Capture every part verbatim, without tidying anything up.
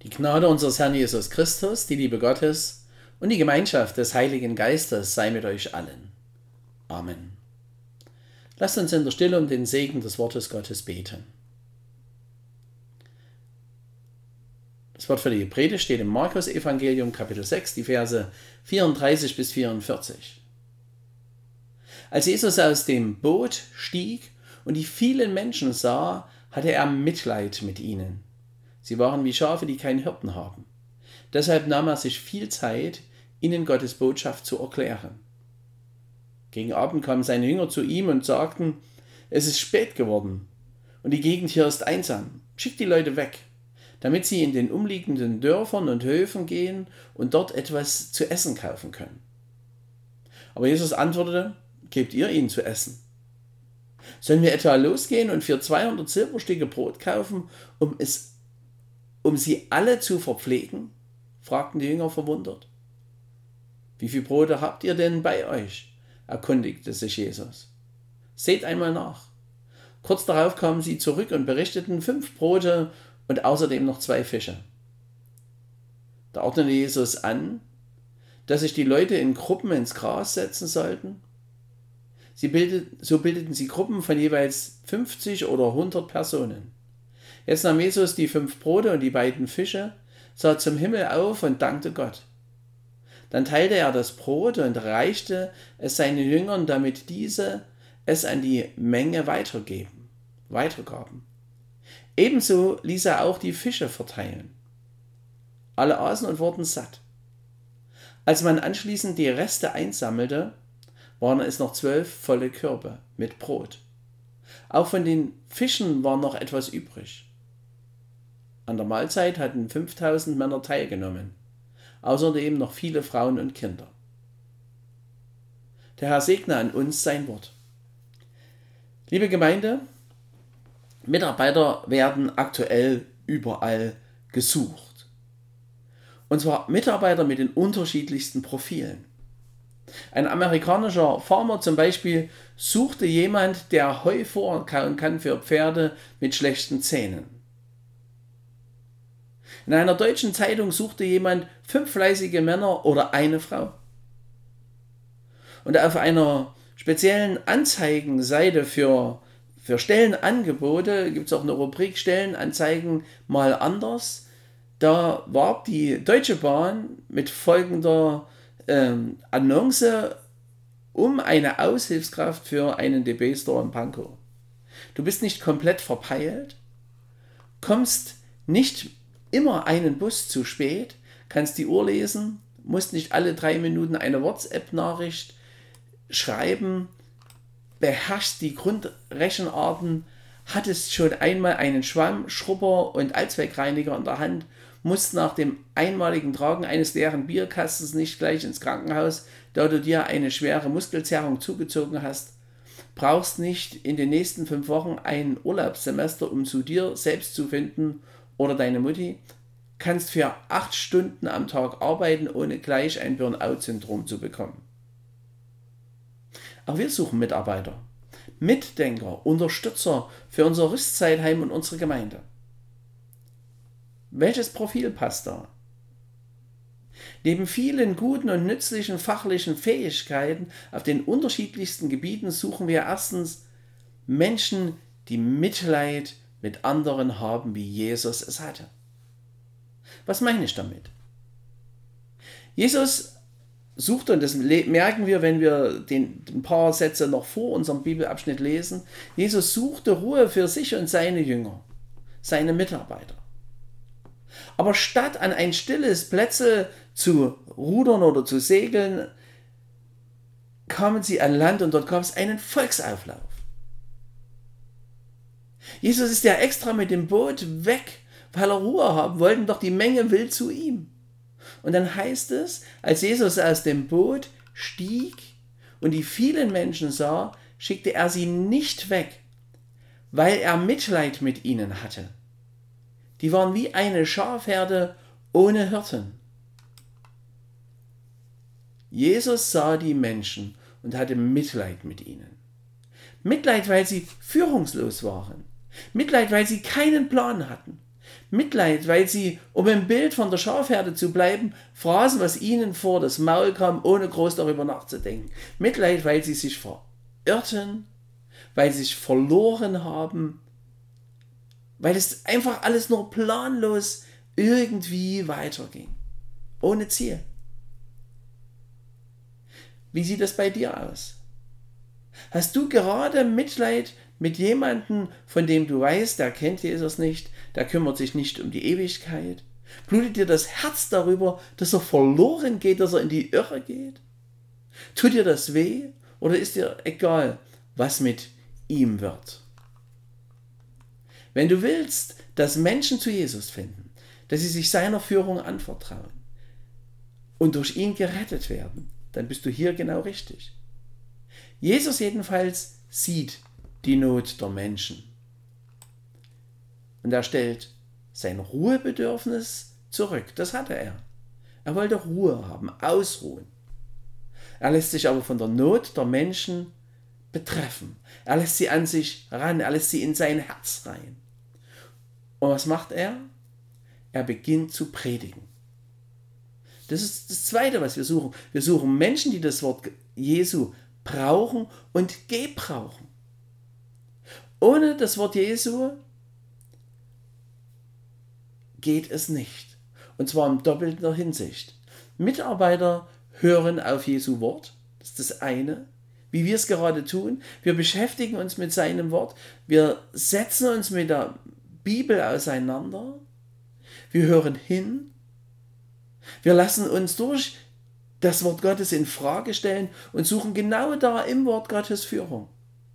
Die Gnade unseres Herrn Jesus Christus, die Liebe Gottes und die Gemeinschaft des Heiligen Geistes sei mit euch allen. Amen. Lasst uns in der Stille um den Segen des Wortes Gottes beten. Das Wort für die Predigt steht im Markus-Evangelium, Kapitel sechs, die Verse vierunddreißig bis vierundvierzig. Als Jesus aus dem Boot stieg und die vielen Menschen sah, hatte er Mitleid mit ihnen. Sie waren wie Schafe, die keinen Hirten haben. Deshalb nahm er sich viel Zeit, ihnen Gottes Botschaft zu erklären. Gegen Abend kamen seine Jünger zu ihm und sagten: Es ist spät geworden und die Gegend hier ist einsam. Schickt die Leute weg, damit sie in den umliegenden Dörfern und Höfen gehen und dort etwas zu essen kaufen können. Aber Jesus antwortete: Gebt ihr ihnen zu essen. Sollen wir etwa losgehen und für zweihundert Silberstücke Brot kaufen, um es um sie alle zu verpflegen? Fragten die Jünger verwundert. Wie viel Brote habt ihr denn bei euch? Erkundigte sich Jesus. Seht einmal nach. Kurz darauf kamen sie zurück und berichteten fünf Brote und außerdem noch zwei Fische. Da ordnete Jesus an, dass sich die Leute in Gruppen ins Gras setzen sollten. Sie bildet, so bildeten sie Gruppen von jeweils fünfzig oder hundert Personen. Jetzt nahm Jesus die fünf Brote und die beiden Fische, sah zum Himmel auf und dankte Gott. Dann teilte er das Brot und reichte es seinen Jüngern, damit diese es an die Menge weitergeben, weitergaben. Ebenso ließ er auch die Fische verteilen. Alle aßen und wurden satt. Als man anschließend die Reste einsammelte, waren es noch zwölf volle Körbe mit Brot. Auch von den Fischen war noch etwas übrig. An der Mahlzeit hatten fünftausend Männer teilgenommen, außerdem noch viele Frauen und Kinder. Der Herr segne an uns sein Wort. Liebe Gemeinde, Mitarbeiter werden aktuell überall gesucht. Und zwar Mitarbeiter mit den unterschiedlichsten Profilen. Ein amerikanischer Farmer zum Beispiel suchte jemand, der Heu vorkauen kann für Pferde mit schlechten Zähnen. In einer deutschen Zeitung suchte jemand fünf fleißige Männer oder eine Frau. Und auf einer speziellen Anzeigenseite für, für Stellenangebote gibt es auch eine Rubrik Stellenanzeigen mal anders. Da warb die Deutsche Bahn mit folgender ähm, Annonce um eine Aushilfskraft für einen D B-Store in Pankow. Du bist nicht komplett verpeilt, kommst nicht immer einen Bus zu spät, kannst die Uhr lesen, musst nicht alle drei Minuten eine WhatsApp-Nachricht schreiben, beherrschst die Grundrechenarten, hattest schon einmal einen Schwamm, Schrubber und Allzweckreiniger in der Hand, musst nach dem einmaligen Tragen eines leeren Bierkastens nicht gleich ins Krankenhaus, da du dir eine schwere Muskelzerrung zugezogen hast, brauchst nicht in den nächsten fünf Wochen ein Urlaubssemester, um zu dir selbst zu finden oder deine Mutti, kannst für acht Stunden am Tag arbeiten, ohne gleich ein Burnout-Syndrom zu bekommen. Auch wir suchen Mitarbeiter, Mitdenker, Unterstützer für unser Rüstzeitheim und unsere Gemeinde. Welches Profil passt da? Neben vielen guten und nützlichen fachlichen Fähigkeiten auf den unterschiedlichsten Gebieten suchen wir erstens Menschen, die Mitleid mit anderen haben, wie Jesus es hatte. Was meine ich damit? Jesus suchte, und das merken wir, wenn wir den, ein paar Sätze noch vor unserem Bibelabschnitt lesen, Jesus suchte Ruhe für sich und seine Jünger, seine Mitarbeiter. Aber statt an ein stilles Plätze zu rudern oder zu segeln, kamen sie an Land und dort gab es einen Volksauflauf. Jesus ist ja extra mit dem Boot weg, weil er Ruhe haben wollte, doch die Menge will zu ihm. Und dann heißt es, als Jesus aus dem Boot stieg und die vielen Menschen sah, schickte er sie nicht weg, weil er Mitleid mit ihnen hatte. Die waren wie eine Schafherde ohne Hirten. Jesus sah die Menschen und hatte Mitleid mit ihnen. Mitleid, weil sie führungslos waren. Mitleid, weil sie keinen Plan hatten. Mitleid, weil sie, um im Bild von der Schafherde zu bleiben, fraßen, was ihnen vor das Maul kam, ohne groß darüber nachzudenken. Mitleid, weil sie sich verirrten, weil sie sich verloren haben, weil es einfach alles nur planlos irgendwie weiterging, ohne Ziel. Wie sieht das bei dir aus? Hast du gerade Mitleid mit jemandem, von dem du weißt, der kennt Jesus nicht, der kümmert sich nicht um die Ewigkeit? Blutet dir das Herz darüber, dass er verloren geht, dass er in die Irre geht? Tut dir das weh oder ist dir egal, was mit ihm wird? Wenn du willst, dass Menschen zu Jesus finden, dass sie sich seiner Führung anvertrauen und durch ihn gerettet werden, dann bist du hier genau richtig. Jesus jedenfalls sieht die Not der Menschen. Und er stellt sein Ruhebedürfnis zurück. Das hatte er. Er wollte Ruhe haben, ausruhen. Er lässt sich aber von der Not der Menschen betreffen. Er lässt sie an sich ran, er lässt sie in sein Herz rein. Und was macht er? Er beginnt zu predigen. Das ist das Zweite, was wir suchen. Wir suchen Menschen, die das Wort Jesu brauchen und gebrauchen. Ohne das Wort Jesu geht es nicht. Und zwar in doppelter Hinsicht. Mitarbeiter hören auf Jesu Wort. Das ist das eine. Wie wir es gerade tun. Wir beschäftigen uns mit seinem Wort. Wir setzen uns mit der Bibel auseinander. Wir hören hin. Wir lassen uns durch das Wort Gottes in Frage stellen und suchen genau da im Wort Gottes Führung.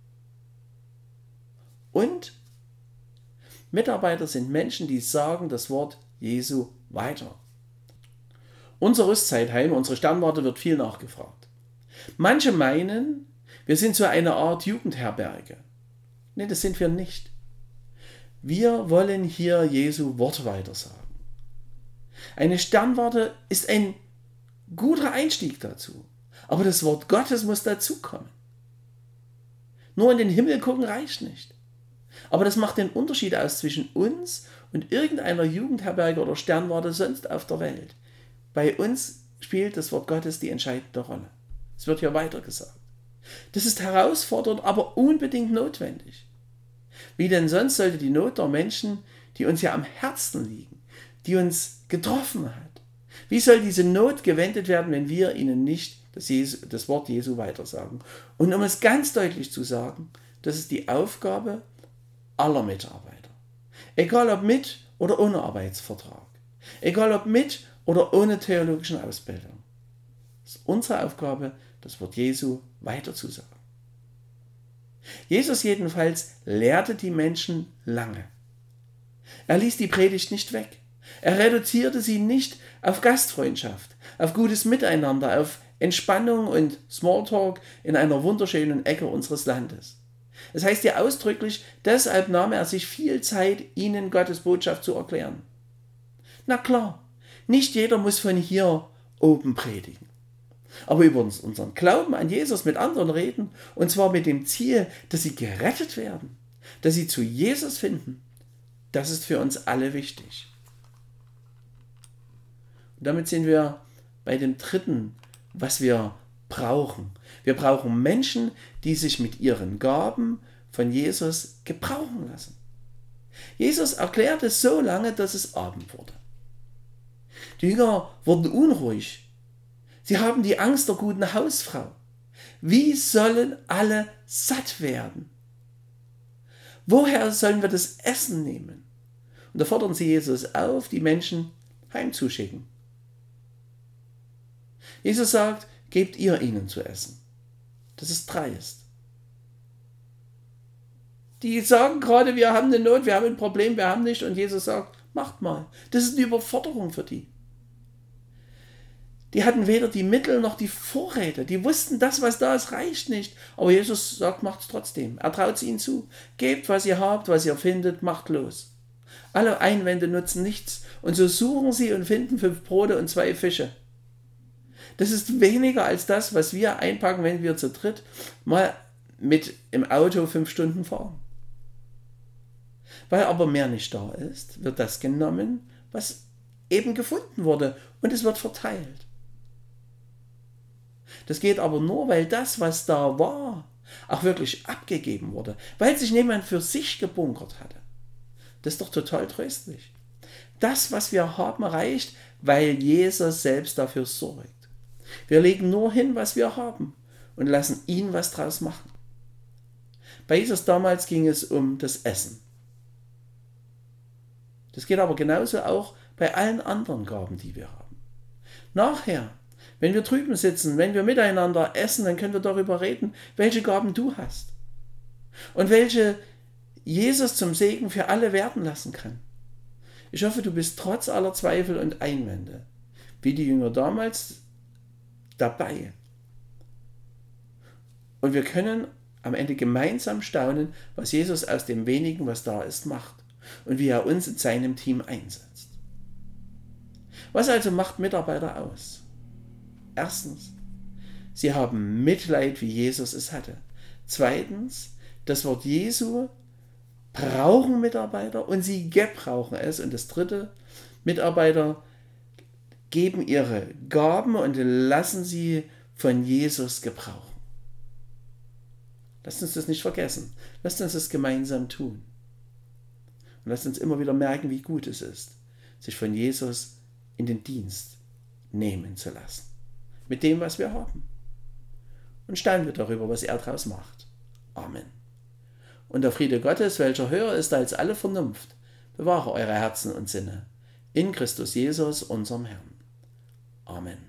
Und Mitarbeiter sind Menschen, die sagen das Wort Jesu weiter. Unser Rüstzeitheim, unsere Sternwarte, wird viel nachgefragt. Manche meinen, wir sind so eine Art Jugendherberge. Nein, das sind wir nicht. Wir wollen hier Jesu Wort weitersagen. Eine Sternwarte ist ein guter Einstieg dazu. Aber das Wort Gottes muss dazukommen. Nur in den Himmel gucken reicht nicht. Aber das macht den Unterschied aus zwischen uns und irgendeiner Jugendherberge oder Sternwarte sonst auf der Welt. Bei uns spielt das Wort Gottes die entscheidende Rolle. Es wird hier weiter gesagt. Das ist herausfordernd, aber unbedingt notwendig. Wie denn sonst sollte die Not der Menschen, die uns ja am Herzen liegen, die uns getroffen hat, wie soll diese Not gewendet werden, wenn wir ihnen nicht das, Jesu, das Wort Jesu weitersagen? Und um es ganz deutlich zu sagen, das ist die Aufgabe aller Mitarbeiter. Egal ob mit oder ohne Arbeitsvertrag. Egal ob mit oder ohne theologische Ausbildung. Es ist unsere Aufgabe, das Wort Jesu weiterzusagen. Jesus jedenfalls lehrte die Menschen lange. Er ließ die Predigt nicht weg. Er reduzierte sie nicht auf Gastfreundschaft, auf gutes Miteinander, auf Entspannung und Smalltalk in einer wunderschönen Ecke unseres Landes. Es heißt ja ausdrücklich, deshalb nahm er sich viel Zeit, ihnen Gottes Botschaft zu erklären. Na klar, nicht jeder muss von hier oben predigen. Aber über unseren Glauben an Jesus mit anderen reden, und zwar mit dem Ziel, dass sie gerettet werden, dass sie zu Jesus finden, das ist für uns alle wichtig. Und damit sind wir bei dem Dritten, was wir brauchen. Wir brauchen Menschen, die sich mit ihren Gaben von Jesus gebrauchen lassen. Jesus erklärte so lange, dass es Abend wurde. Die Jünger wurden unruhig. Sie haben die Angst der guten Hausfrau. Wie sollen alle satt werden? Woher sollen wir das Essen nehmen? Und da fordern sie Jesus auf, die Menschen heimzuschicken. Jesus sagt, gebt ihr ihnen zu essen. Das ist dreist. Die sagen gerade, wir haben eine Not, wir haben ein Problem, wir haben nicht. Und Jesus sagt, macht mal. Das ist eine Überforderung für die. Die hatten weder die Mittel noch die Vorräte. Die wussten, das, was da ist, reicht nicht. Aber Jesus sagt, macht es trotzdem. Er traut es ihnen zu. Gebt, was ihr habt, was ihr findet, macht los. Alle Einwände nutzen nichts. Und so suchen sie und finden fünf Brote und zwei Fische. Das ist weniger als das, was wir einpacken, wenn wir zu dritt mal mit im Auto fünf Stunden fahren. Weil aber mehr nicht da ist, wird das genommen, was eben gefunden wurde, und es wird verteilt. Das geht aber nur, weil das, was da war, auch wirklich abgegeben wurde, weil sich niemand für sich gebunkert hatte. Das ist doch total tröstlich. Das, was wir haben, reicht, weil Jesus selbst dafür sorgt. Wir legen nur hin, was wir haben, und lassen ihn was draus machen. Bei Jesus damals ging es um das Essen. Das geht aber genauso auch bei allen anderen Gaben, die wir haben. Nachher, wenn wir drüben sitzen, wenn wir miteinander essen, dann können wir darüber reden, welche Gaben du hast und welche Jesus zum Segen für alle werden lassen kann. Ich hoffe, du bist trotz aller Zweifel und Einwände, wie die Jünger damals, dabei. Und wir können am Ende gemeinsam staunen, was Jesus aus dem wenigen, was da ist, macht und wie er uns in seinem Team einsetzt. Was also macht Mitarbeiter aus? Erstens, sie haben Mitleid, wie Jesus es hatte. Zweitens, das Wort Jesu brauchen Mitarbeiter und sie gebrauchen es. Und das dritte, Mitarbeiter geben ihre Gaben und lassen sie von Jesus gebrauchen. Lasst uns das nicht vergessen. Lasst uns das gemeinsam tun. Und lasst uns immer wieder merken, wie gut es ist, sich von Jesus in den Dienst nehmen zu lassen. Mit dem, was wir haben. Und staunen wir darüber, was er daraus macht. Amen. Und der Friede Gottes, welcher höher ist als alle Vernunft, bewahre eure Herzen und Sinne in Christus Jesus, unserem Herrn. Amen.